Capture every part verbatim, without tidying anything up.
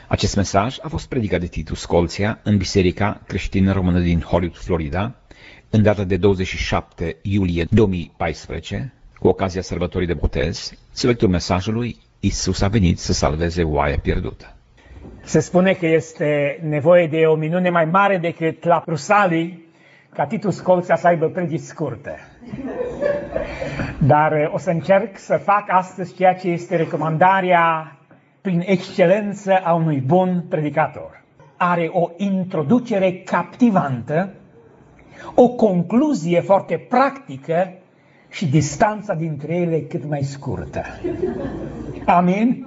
Acest mesaj a fost predicat de Titu Scolția în Biserica Creștină Română din Hollywood, Florida, în data de douăzeci și șapte iulie două mii paisprezece, cu ocazia sărbătorii de botez, subiectul mesajului: Iisus a venit să salveze oaia pierdută. Se spune că este nevoie de o minune mai mare decât la Rusalii ca Titu Scolția să aibă predici scurte. Dar o să încerc să fac astăzi ceea ce este recomandarea prin excelență a unui bun predicator. Are o introducere captivantă, o concluzie foarte practică și distanța dintre ele cât mai scurtă. Amin?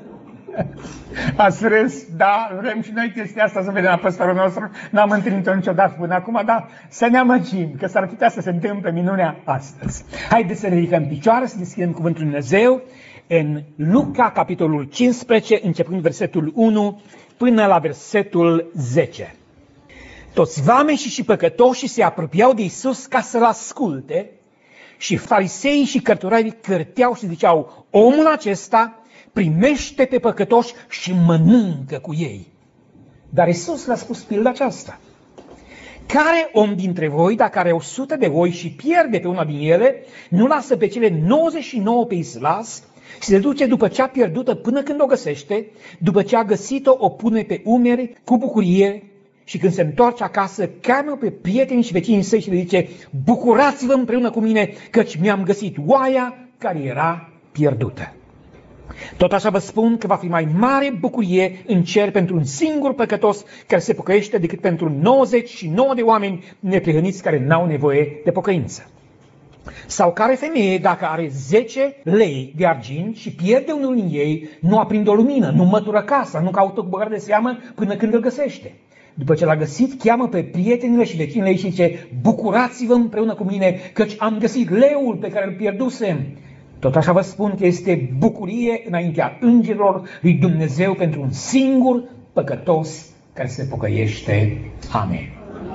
Ați râs? Da, vrem și noi chestia asta să vedem la păstorul nostru. N-am întâlnit-o niciodată până acum, dar să ne amăgim că s-ar putea să se întâmple minunea astăzi. Haideți să ne ridicăm picioare, să deschidem Cuvântul Lui Dumnezeu în Luca, capitolul cincisprezece, începând versetul unu până la versetul zece. Toți vameșii și păcătoșii se apropiau de Iisus ca să-L asculte și fariseii și cărturarii cârteau și ziceau: omul acesta primește pe păcătoși și mănâncă cu ei. Dar Iisus le-a spus pilda aceasta: care om dintre voi, dacă are o sută de oi și pierde pe una din ele, nu lasă pe cele nouăzeci și nouă pe islas și se duce după cea pierdută până când o găsește, după ce a găsit-o, o pune pe umeri cu bucurie și când se întoarce acasă, cheamă pe prietenii și vecinii săi și le zice: bucurați-vă împreună cu mine, căci mi-am găsit oaia care era pierdută. Tot așa vă spun că va fi mai mare bucurie în cer pentru un singur păcătos care se pocăiește decât pentru nouăzeci și nouă de oameni neprihăniți care n-au nevoie de pocăință. Sau care femeie, dacă are zece lei de argint și pierde unul din ei, nu aprinde o lumină, nu mătură casa, nu caută cu băgare de seamă până când îl găsește. După ce l-a găsit, cheamă pe prietenile și vecinile ei și zice: bucurați-vă împreună cu mine, căci am găsit leul pe care îl pierdusem. Tot așa vă spun că este bucurie înaintea îngerilor lui Dumnezeu pentru un singur păcătos care se pocăiește. Amin.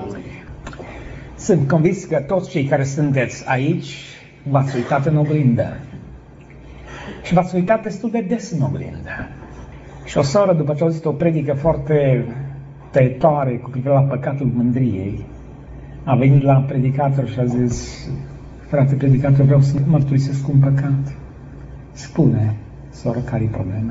Sunt convins că toți cei care sunteți aici v-ați uitat în oglindă. Și v-ați uitat destul de des în oglindă. Și o soră, după ce a auzit o predică foarte tăietoare cu privire la păcatul mândriei, a venit la predicator și a zis: frate predicator, vreau să mărturisesc un păcat. Spune, soră, care-i problema?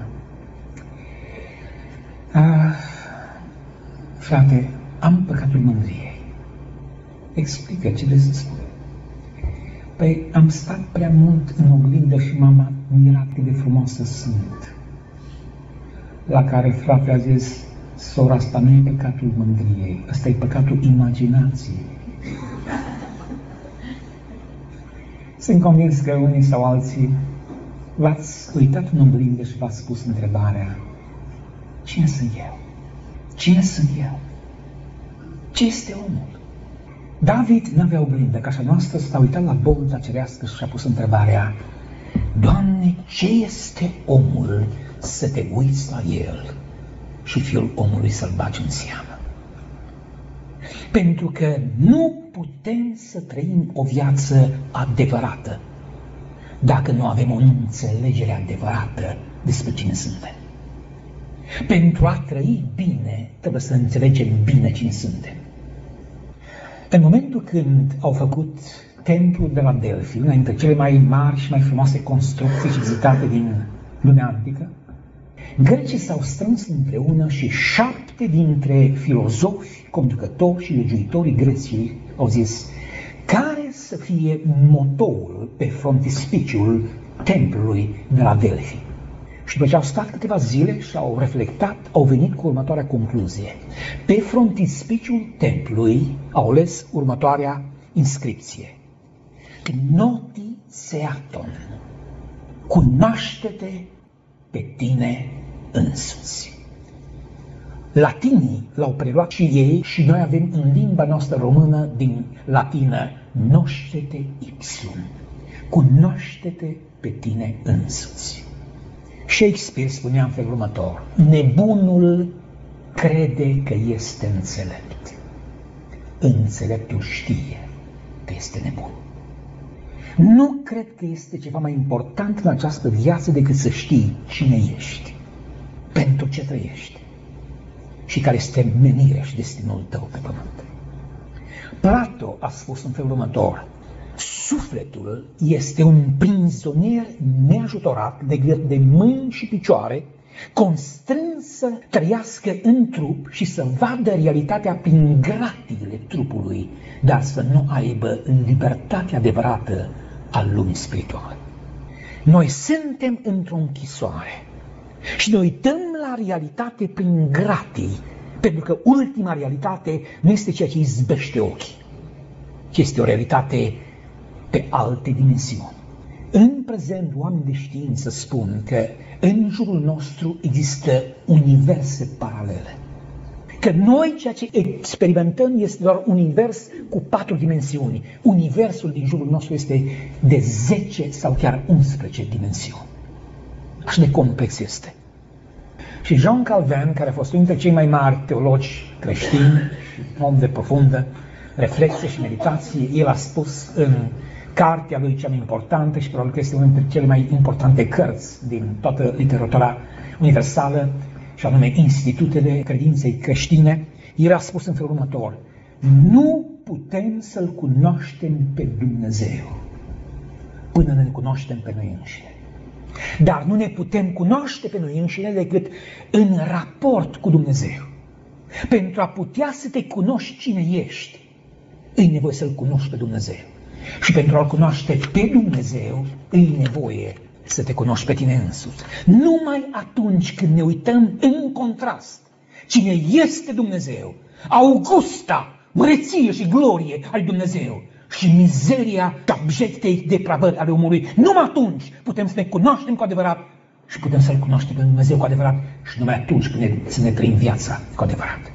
Ah, frate, am păcatul mândriei. Explică ce vrei să spui. Păi am stat prea mult în oglindă și m-am admirat cât de frumoasă sunt. La care frate a zis: sora, asta nu e păcatul mândriei, ăsta e păcatul imaginației. Sunt convins că unii sau alții v-ați uitat în oglindă și v-ați spus întrebarea: cine sunt eu? Cine sunt eu? Ce este omul? David n-avea oglindă, ca așa noastră s-a uitat la bolta cerească și și-a pus întrebarea: Doamne, ce este omul să te uiți la el și fiul omului să-l bagi în seamă? Pentru că nu putem să trăim o viață adevărată dacă nu avem o înțelegere adevărată despre cine suntem. Pentru a trăi bine, trebuie să înțelegem bine cine suntem. În momentul când au făcut templul de la Delphi, una dintre cele mai mari și mai frumoase construcții și vizitate din lumea antică, grecii s-au strâns împreună și șapte dintre filozofi, conducători și legiuitorii Greciei au zis: care să fie motoul pe frontispiciul templului de la Delphi? Și după ce au stat câteva zile și au reflectat, au venit cu următoarea concluzie. Pe frontispiciul templului au ales următoarea inscripție: Gnoti seaton, cunoaște-te pe tine însuți. Latinii l-au preluat și ei și noi avem în limba noastră română din latină noșete ipsum, cunoaște-te pe tine însuți. Shakespeare spunea în felul următor: nebunul crede că este înțelept, înțeleptul știe că este nebun. Nu cred că este ceva mai important în această viață decât să știi cine ești, pentru ce trăiești și care este menirea și destinul tău pe pământ. Plato a spus în felul următor: sufletul este un prizonier neajutorat legat de mâini și picioare, constrâns să trăiască în trup și să vadă realitatea prin gratiile trupului, dar să nu aibă libertatea adevărată a lumii spirituale. Noi suntem într-o închisoare și ne uităm la realitate prin gratii, pentru că ultima realitate nu este ceea ce izbește ochii, ci este o realitate pe alte dimensiuni. În prezent, oamenii de știință spun că în jurul nostru există universe paralele. Că noi ceea ce experimentăm este doar un univers cu patru dimensiuni. Universul din jurul nostru este de zece sau chiar unsprezece dimensiuni. Așa de complex este. Și Jean Calvin, care a fost unul dintre cei mai mari teologi creștini, om de profundă reflexie și meditație, el a spus în cartea lui cea mai importantă și probabil că este una dintre cele mai importante cărți din toată literatura universală, și anume Institutele Credinței Creștine, el a spus în felul următor: nu putem să-L cunoaștem pe Dumnezeu până ne cunoaștem pe noi înșine. Dar nu ne putem cunoaște pe noi înșine decât în raport cu Dumnezeu. Pentru a putea să te cunoști cine ești, îi nevoie să-L cunoști pe Dumnezeu. Și pentru a-L cunoaște pe Dumnezeu, îi nevoie să te cunoști pe tine însuți. Numai atunci când ne uităm în contrast cine este Dumnezeu, augusta măreție și glorie al lui Dumnezeu și mizeria și abjectei depravări ale omului, numai atunci putem să ne cunoaștem cu adevărat și putem să-L cunoaștem pe Dumnezeu cu adevărat și numai atunci când ne, să ne trăim viața cu adevărat.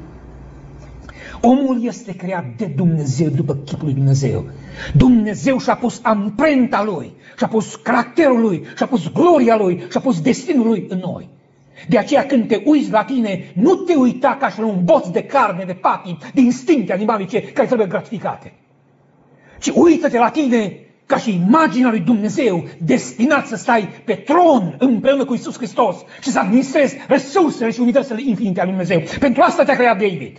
Omul este creat de Dumnezeu după chipul lui Dumnezeu. Dumnezeu și-a pus amprenta Lui, și-a pus caracterul Lui, și-a pus gloria Lui, și-a pus destinul Lui în noi. De aceea când te uiți la tine, nu te uita ca și la un boț de carne, de patii, de instincte animalice care trebuie gratificate. Ci uită-te la tine ca și imaginea lui Dumnezeu, destinat să stai pe tron împreună cu Iisus Hristos și să administrezi resursele și universele infinite ale lui Dumnezeu. Pentru asta te-a creat David.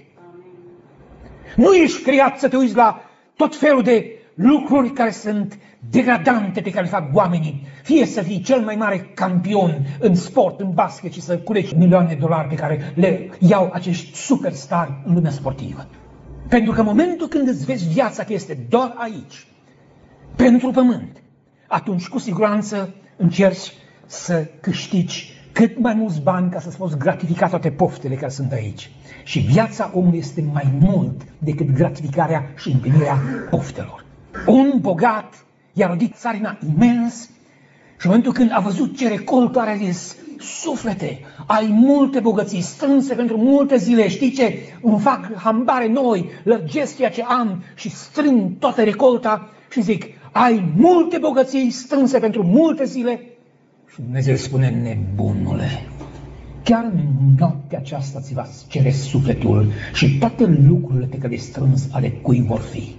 Nu ești creat să te uiți la tot felul de lucruri care sunt degradante pe care le fac oamenii. Fie să fii cel mai mare campion în sport, în basket și să culegi milioane de dolari pe care le iau acești superstari în lumea sportivă. Pentru că în momentul când îți vezi viața că este doar aici, pentru pământ, atunci cu siguranță încerci să câștigi cât mai mulți bani ca să-ți poți gratifica toate poftele care sunt aici. Și viața omului este mai mult decât gratificarea și împlinirea poftelor. Un bogat i-a rodit țarina imens și în momentul când a văzut ce recoltă are zis: suflete, ai multe bogății strânse pentru multe zile, știi ce? Îmi fac hambare noi, lărgesc ceea ce am și strâng toată recolta și zic: ai multe bogății strânse pentru multe zile? Și Dumnezeu spune: nebunule, chiar în noaptea aceasta ți va cere sufletul și toate lucrurile pe care le strâns ale cui vor fi.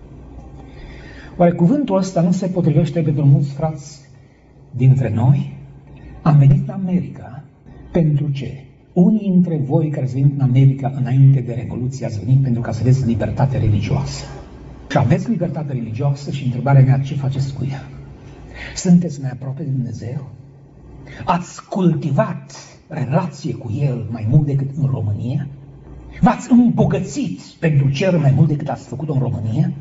Oare cuvântul ăsta nu se potrivește pentru mulți frați dintre noi? Am venit în America. Pentru ce? Unii dintre voi care ați venit în America înainte de Revoluție ați venit pentru ca să aveți libertate religioasă. Și aveți libertate religioasă și întrebarea mea: ce faceți cu ea? Sunteți mai aproape de Dumnezeu? Ați cultivat relație cu El mai mult decât în România? V-ați îmbogățit pentru cer mai mult decât ați făcut-o în România?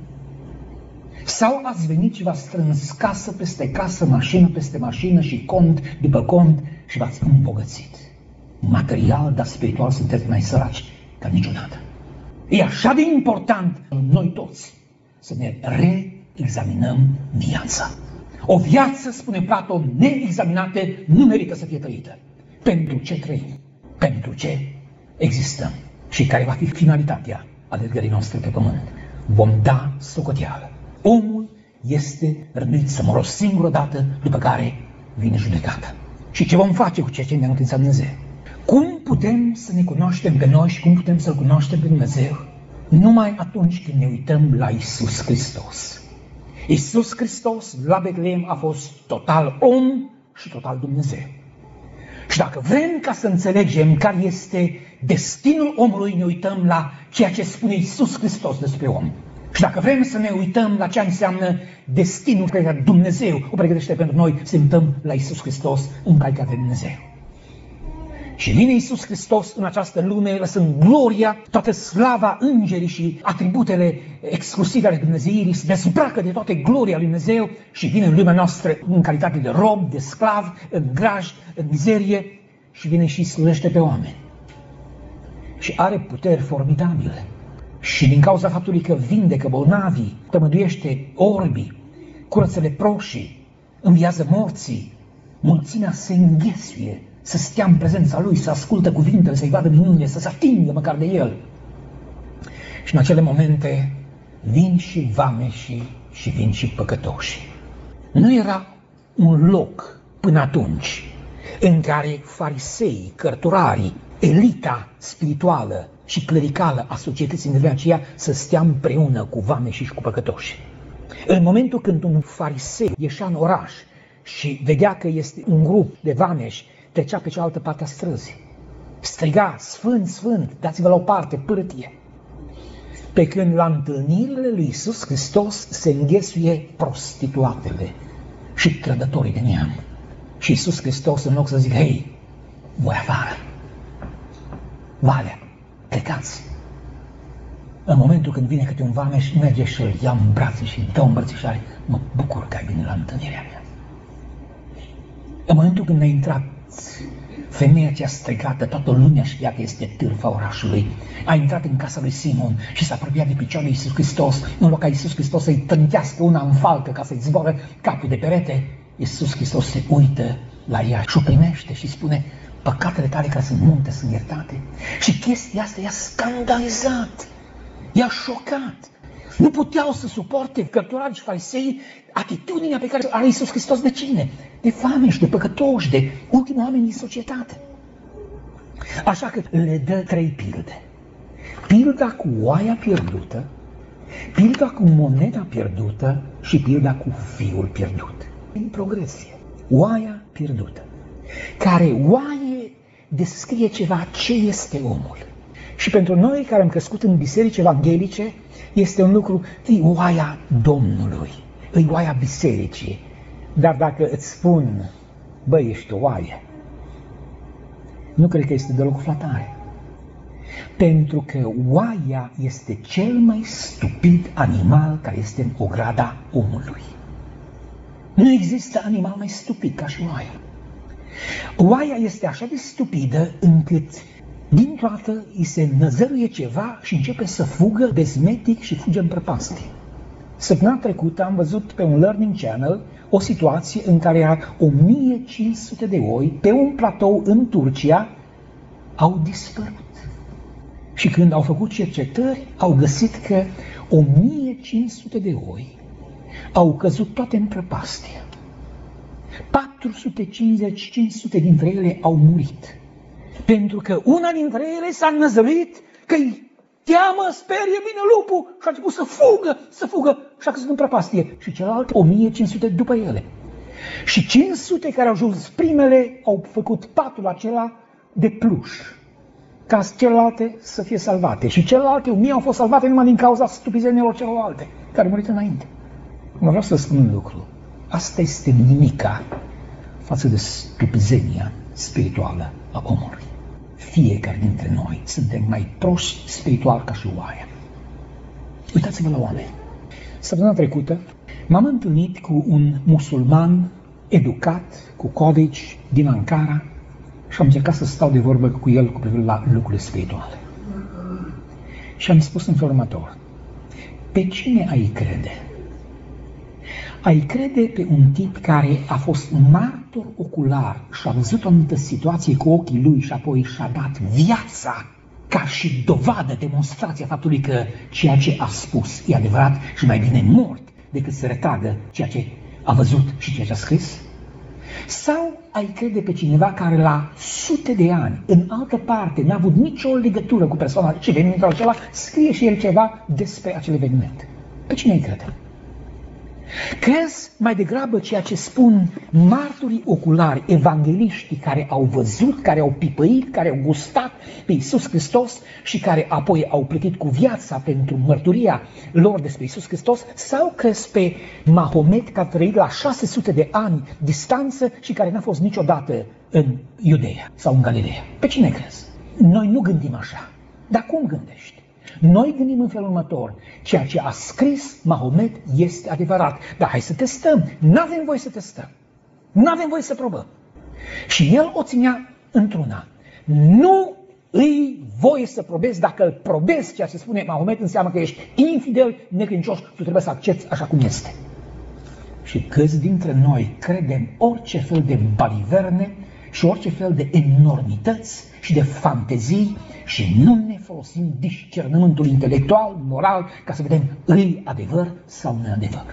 Sau ați venit și v-ați strâns casă peste casă, mașină peste mașină și cont după cont și v-ați îmbogățit? Material, dar spiritual sunteți mai săraci ca niciodată. E așa de important noi toți să ne reexaminăm viața. O viață, spune Platon, neexaminată nu merită să fie trăită. Pentru ce trăim? Pentru ce existăm? Și care va fi finalitatea alergării noastre pe pământ? Vom da socoteală. Omul este rânduit să moră o singură dată, după care vine judecata. Și ce vom face cu ceea ce ne-a înființat Dumnezeu? Cum putem să ne cunoaștem pe noi și cum putem să-L cunoaștem pe Dumnezeu? Numai atunci când ne uităm la Iisus Hristos. Iisus Hristos la Betleem a fost total om și total Dumnezeu. Și dacă vrem ca să înțelegem care este destinul omului, ne uităm la ceea ce spune Iisus Hristos despre om. Și dacă vrem să ne uităm la ce înseamnă destinul pe care Dumnezeu o pregătește pentru noi, să uităm la Iisus Hristos în calitate de Dumnezeu. Și vine Iisus Hristos în această lume, lăsând gloria, toată slava, îngerii și atributele exclusive ale Dumnezeirii, se dezbracă de toate gloria lui Dumnezeu și vine în lumea noastră în calitate de rob, de sclav, în graj, în mizerie și vine și slujește pe oameni. Și are puteri formidabile. Și din cauza faptului că vindecă bolnavii, tămăduiește orbii, curăță leproșii, înviază morții, mulțimea se înghesuie să stea în prezența lui, să ascultă cuvintele, să-i vadă minunile, să se atingă măcar de el. Și în acele momente vin și vameșii și vin și păcătoșii. Nu era un loc până atunci în care farisei, cărturarii, elita spirituală și clericală a societății în vremea aceea să stea împreună cu vameșii și cu păcătoșii. În momentul când un farisei ieșea în oraș și vedea că este un grup de vameși, trecea pe cealaltă parte a străzii. Striga, sfânt, sfânt, dați-vă la o parte, pârtie. Pe când la întâlnirile lui Iisus Hristos se înghesuie prostituatele și trădătorii de neam. Și Iisus Hristos, în loc să zică, hei, voi afară, valea, plecați. În momentul când vine câte un vameș, merge și îl ia în brațe și îi dă o îmbrățișare. Mă bucur că ai venit la întâlnirea mea. În momentul când a intrat, femeia cea strigată, toată lumea știa că este târfa orașului, a intrat în casa lui Simon și s-a apropiat de picioarele lui Iisus Hristos. În loc ca Iisus Hristos să-i tânchească una în falcă ca să-i zboară capul de perete, Iisus Hristos se uită la ea și o primește și spune, păcatele tale care sunt multe sunt iertate. Și chestia asta i-a scandalizat, i-a șocat. Nu puteau să suporte cărturarii și farisei atitudinea pe care are Iisus Hristos de cine? De vameși, de păcătoși, de ultimii oameni din societate. Așa că le dă trei pilde. Pilda cu oaia pierdută, pilda cu moneda pierdută și pilda cu fiul pierdut. În progresie. Oaia pierdută, care oaie descrie ceva ce este omul. Și pentru noi care am crescut în biserici evanghelice, este un lucru, e oaia Domnului, e oaia bisericii. Dar dacă îți spun, băi, ești o oaie, nu cred că este deloc flatare. Pentru că oaia este cel mai stupid animal care este în ograda omului. Nu există animal mai stupid ca și oaia. Oaia este așa de stupidă încât dintr-o dată îi se năzăruie ceva și începe să fugă bezmetic și fuge în prăpastie. Săptămâna trecută am văzut pe un Learning Channel o situație în care era o mie cinci sute de oi pe un platou în Turcia au dispărut. Și când au făcut cercetări, au găsit că o mie cinci sute de oi au căzut toate în prăpastie. patru sute cincizeci - cinci sute dintre ele au murit. Pentru că una dintre ele s-a năzărit că-i teamă, sperie, vine lupul și a început să fugă, să fugă și a căzut în prăpastie. Și celelalte o mie cinci sute după ele. Și cinci sute care au ajuns primele au făcut patul acela de pluș, ca celelalte să fie salvate. Și celelalte o mie au fost salvate numai din cauza stupizenilor celelalte, care au murit înainte. Mă vreau să spun un lucru. Asta este nimica față de stupizenia spirituală a omului. Fiecare dintre noi suntem mai proști spiritual ca și oaia. Uitați-vă la oameni. Săptămâna trecută m-am întâlnit cu un musulman educat, cu college din Ankara și am încercat să stau de vorbă cu el cu privire la lucrurile spirituale. Și am spus în felul următor: pe cine ai crede? Ai crede pe un tip care a fost martor ocular și a văzut o anumită situație cu ochii lui și apoi și-a dat viața ca și dovadă, demonstrația faptului că ceea ce a spus e adevărat și mai bine mort decât să retragă ceea ce a văzut și ceea ce a scris? Sau ai crede pe cineva care la sute de ani, în altă parte, n-a avut nicio legătură cu persoana și evenimentul acela, scrie și el ceva despre acel eveniment? Pe cine ai crede? Crezi mai degrabă ceea ce spun marturii oculari, evangeliștii care au văzut, care au pipăit, care au gustat pe Iisus Hristos și care apoi au plătit cu viața pentru mărturia lor despre Iisus Hristos, sau crezi pe Mahomet, care a trăit la șase sute de ani distanță și care n-a fost niciodată în Iudeea sau în Galileea? Pe cine crezi? Noi nu gândim așa. Dar cum gândești? Noi gândim în felul următor: ceea ce a scris Mahomet este adevărat. Dar hai să testăm. N-avem voie să testăm. N-avem voie să probăm. Și el o ținea într-una. Nu îi voie să probezi. Dacă îl probezi ceea ce spune Mahomet, înseamnă că ești infidel, necredincios, tu trebuie să accepti așa cum este. Și câți dintre noi credem orice fel de baliverne și orice fel de enormități și de fantezii și nu ne folosim discernământul intelectual, moral, ca să vedem îi adevăr sau neadevăr.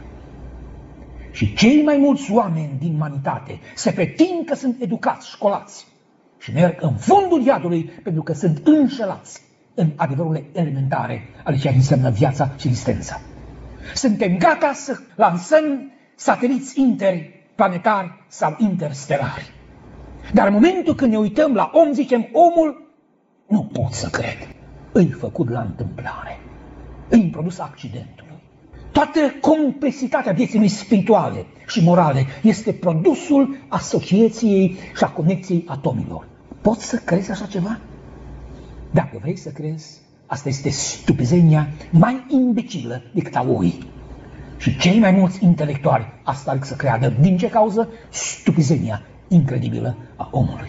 Și cei mai mulți oameni din umanitate se pretind că sunt educați, școlați și merg în fundul iadului pentru că sunt înșelați în adevărurile elementare ale ceea ce înseamnă viața și existența. Suntem gata să lansăm sateliți interplanetari sau interstelari. Dar în momentul când ne uităm la om, zicem, omul, nu pot să cred, îi făcut la întâmplare, îi produs accidentului. Toată complexitatea vieții spirituale și morale este produsul asociației și a conexiei atomilor. Poți să crezi așa ceva? Dacă vrei să crezi, asta este stupizenia mai imbecilă decât a oi. Și cei mai mulți intelectuali asta ar să creadă. Din ce cauză? Stupizenia incredibilă a omului.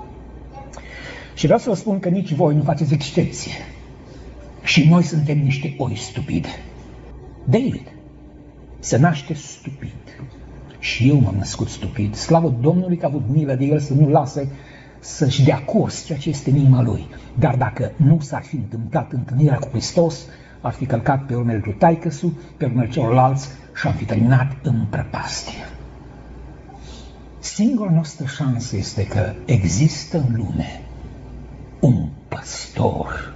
Și vreau să vă spun că nici voi nu faceți excepție. Și noi suntem niște oi stupide. David se naște stupid. Și eu m-am născut stupid. Slavă Domnului că a avut milă de el să nu lase să-și dea curs ceea ce este în inima lui. Dar dacă nu s-ar fi întâmplat întâlnirea cu Hristos, ar fi călcat pe urmele lui taică-su, pe urmele celorlalți și am fi terminat în prăpastie. Singura noastră șansă este că există în lume un păstor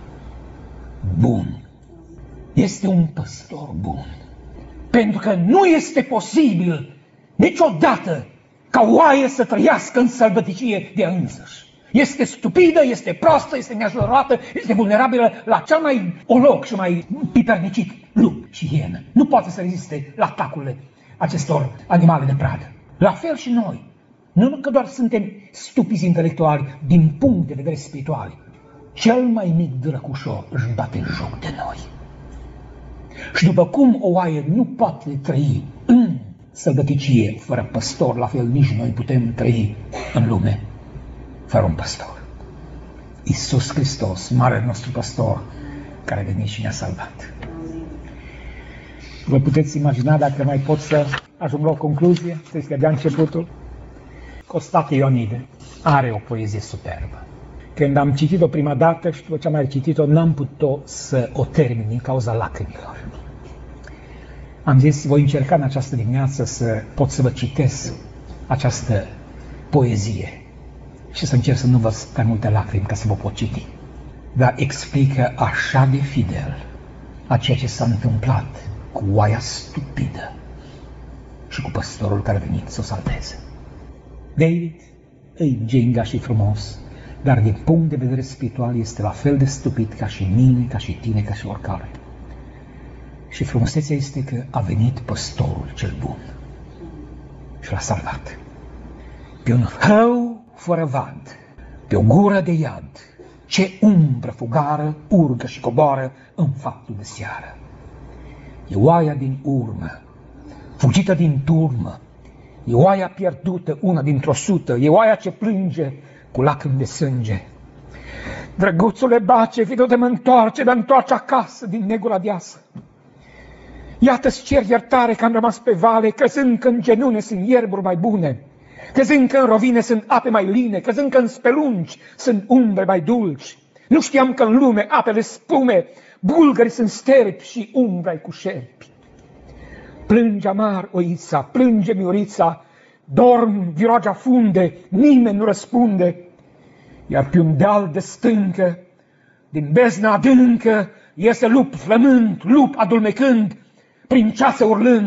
bun. Este un păstor bun. Pentru că nu este posibil niciodată ca oaie să trăiască în sălbăticie de însăși. Este stupidă, este proastă, este neajutorată, este vulnerabilă la cel mai olog și mai pipernicit lup și hienă. Nu poate să reziste la atacurile acestor animale de pradă. La fel și noi. Nu că doar suntem stupizi intelectuali din punct de vedere spiritual. Cel mai mic drăcușor își bate joc de noi. Și după cum o oaie nu poate trăi în sălbăticie fără păstor, la fel nici noi putem trăi în lume fără un păstor. Iisus Hristos, marele nostru păstor, care a venit și ne-a salvat. Vă puteți imagina, dacă mai pot să ajung la o concluzie, să este abia începutul. Costache Ionide are o poezie superbă. Când am citit-o prima dată și după ce am mai citit-o, n-am putut să o termin din cauza lacrimilor. Am zis, voi încerca în această dimineață să pot să vă citesc această poezie și să încerc să nu vă prea multe lacrimi ca să vă pot citi. Dar explică așa de fidel a ceea ce s-a întâmplat cu oaia stupidă și cu păstorul care a venit să o salveze. David îi ginga și frumos, dar din punct de vedere spiritual este la fel de stupid ca și mine, ca și tine, ca și oricare. Și frumusețea este că a venit păstorul cel bun și l-a salvat. Pe un hău fără vad, pe o gură de iad, ce umbră fugară urcă și coboară în faptul de seară. E oaia din urmă, fugită din turmă, e oaia pierdută, una dintr-o sută, e oaia ce plânge cu lacrimi de sânge. Drăguțule bace, vino de mă întoarce, de întoarce acasă din negura deasă. Iată-ți cer iertare că am rămas pe vale, crezând că în genune sunt ierburi mai bune, crezând că în rovine sunt ape mai line, crezând că în spelungi sunt umbre mai dulci. Nu știam că în lume apele spume, bulgării sunt sterpi și umbra-i cu șerpi. Plânge amar oița, plânge miorița, dorm viroagea funde, nimeni nu răspunde. Iar pe un deal de stâncă, din bezna adâncă, iese lup flămând, lup adulmecând, prin ceasă urlând,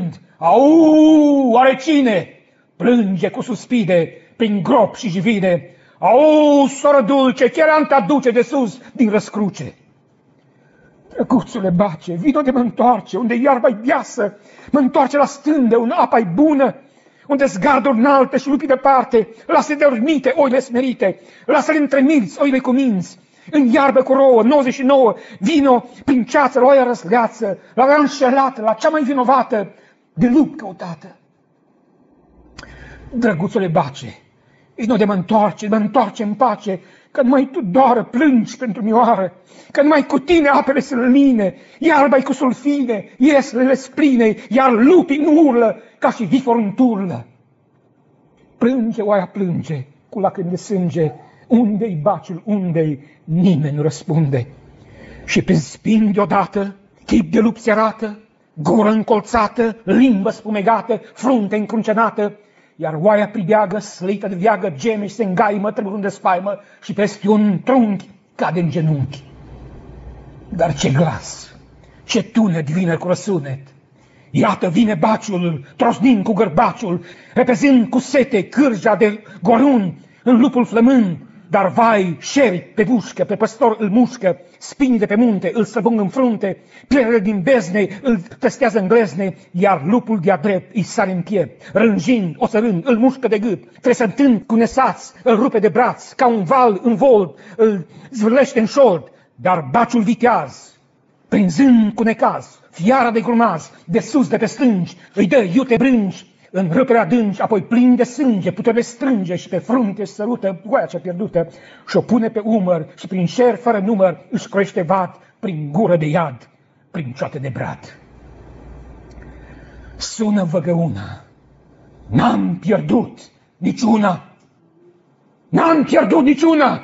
Au, oare cine plânge cu suspide prin grop și jivide? Au, soră dulce, ce ran te aduce de sus din răscruce? Drăguțule bace, vino de mă întoarce, unde iarba-i biasă, mă întoarce la stândă, unde apa-i bună, unde zgarduri înalte și lupii departe, lasă-le dormite oile smerite, lasă-le între milți oile cu minți, în iarbă cu rouă, nouăzeci și nouă, vino prin ceață, la oaia răsleață, la oaia înșelată, la cea mai vinovată, de lup căutată. Drăguțule bace, vino de mă întoarce, mă întoarce în pace, că numai tu doară plângi pentru mioară, că numai cu tine apele săline, iarba-i cu sulfine, ieslele spline, iar lupii nu urlă, ca și vifor în turlă. Plânge, oaia plânge, cu lacrimi de sânge, unde-i baciul, unde-i, nimeni nu răspunde. Și pe spin deodată, chip de lup se arată, gură încolțată, limbă spumegată, frunte încruncenată, iar oaia pribeagă, slăită de viagă, geme și se îngaimă, tremurând de spaimă, și peste un trunchi cade în genunchi. Dar ce glas, ce tunet vine cu răsunet! Iată vine baciul, trosnind cu gărbaciul, repezând cu sete cârja de gorun în lupul flămând, dar vai, șerpi pe bușcă, pe păstor îl mușcă, spinii de pe munte îl străbung în frunte, pierele din bezne îl testează în glezne, iar lupul de-a drept îi sare în piept, rânjind, osărând, îl mușcă de gât, tresăntând cu nesaț, îl rupe de braț, ca un val în vol, îl zvârlește în șold, dar baciul viteaz, prinzând cu necaz, fiara de grumaz, de sus de pe stângi, îi dă iute brânci, în râpere adânci, apoi plin de sânge, putere strânge și pe frunte sărută oaia cea pierdută și o pune pe umăr și prin șer fără număr își crește vat prin gură de iad, prin cioate de brad. Sună văgăuna, n-am pierdut niciuna, n-am pierdut niciuna!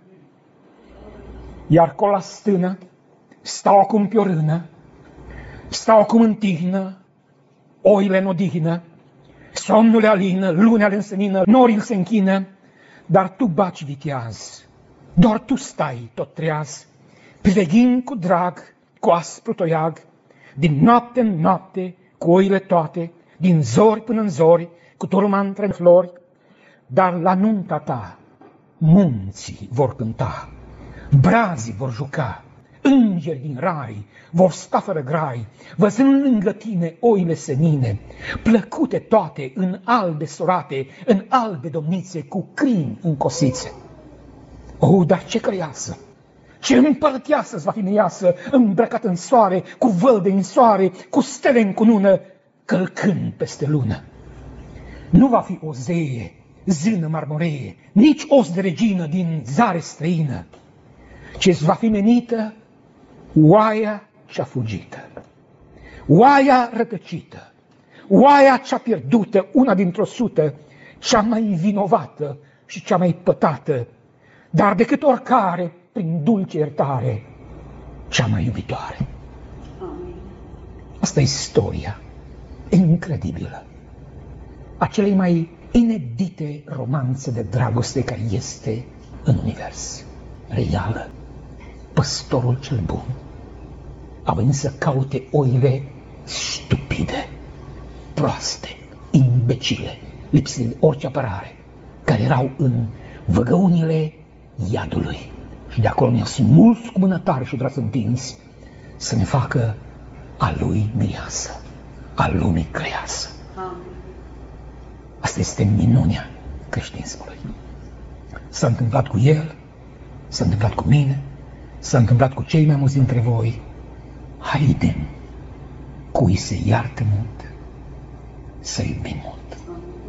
Iar cola stână stau acum pe o rână, stau acum în tihnă, oile în odihnă, somnul le alină, lunea le însenină, norii se închină, dar tu baci viteaz, doar tu stai tot treaz, priveghind cu drag, cu aspru toiag, din noapte în noapte, cu oile toate, din zori până în zori, cu turma între flori, dar la nunta ta munții vor cânta, brazii vor juca, îngeri din rai vor sta fără grai, văzând lângă tine oile senine, plăcute toate în albe surate, în albe domnițe, cu crini în cosițe. O, dar ce creiasă, ce împărăteasă-ți va fi meiasă, îmbrăcat în soare, cu vălde în soare, cu stele în cunună, călcând peste lună. Nu va fi o zeie, zână marmoreie, nici os de regină din zare străină, ce-ți va fi menită oaia cea fugită, oaia rătăcită, oaia cea pierdută, una dintr-o sută, cea mai vinovată și cea mai pătată, dar decât oricare, prin dulce iertare, cea mai iubitoare. Asta e istoria incredibilă a celei mai inedite romanțe de dragoste care este în univers. Reală, păstorul cel bun a venit să caute oile stupide, proaste, imbecile, lipsite de orice apărare, care erau în văgăunile iadului. Și de acolo ne-a smuls cu mână tare și o braț întins să ne facă a lui mireasă, a lumii creasă. Asta este minunea creștinismului. S-a întâmplat cu el, s-a întâmplat cu mine, s-a întâmplat cu cei mai mulți dintre voi. Haidem, cui se iartă mult, să iubim mult.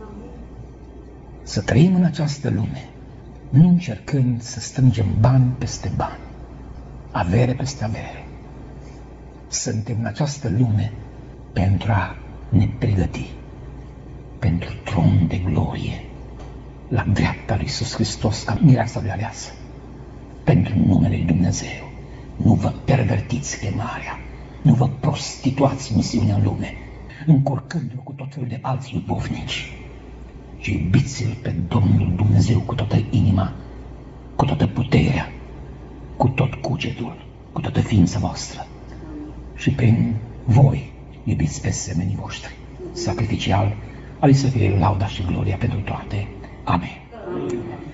Să trăim în această lume, nu încercând să strângem bani peste bani, avere peste avere. Suntem în această lume pentru a ne pregăti pentru tron de glorie la dreapta lui Iisus Hristos, ca mireasa lui aleasă, pentru numele lui Dumnezeu. Nu vă pervertiți chemarea, nu vă prostituați misiunea în lume, încurcându-vă cu tot felul de alți iubovnici, ci iubiți-L pe Domnul Dumnezeu cu toată inima, cu toată puterea, cu tot cugetul, cu toată ființa voastră. Și prin voi iubiți pe semenii voștri. sacrificial, al să fie lauda și gloria pentru toate. Amen.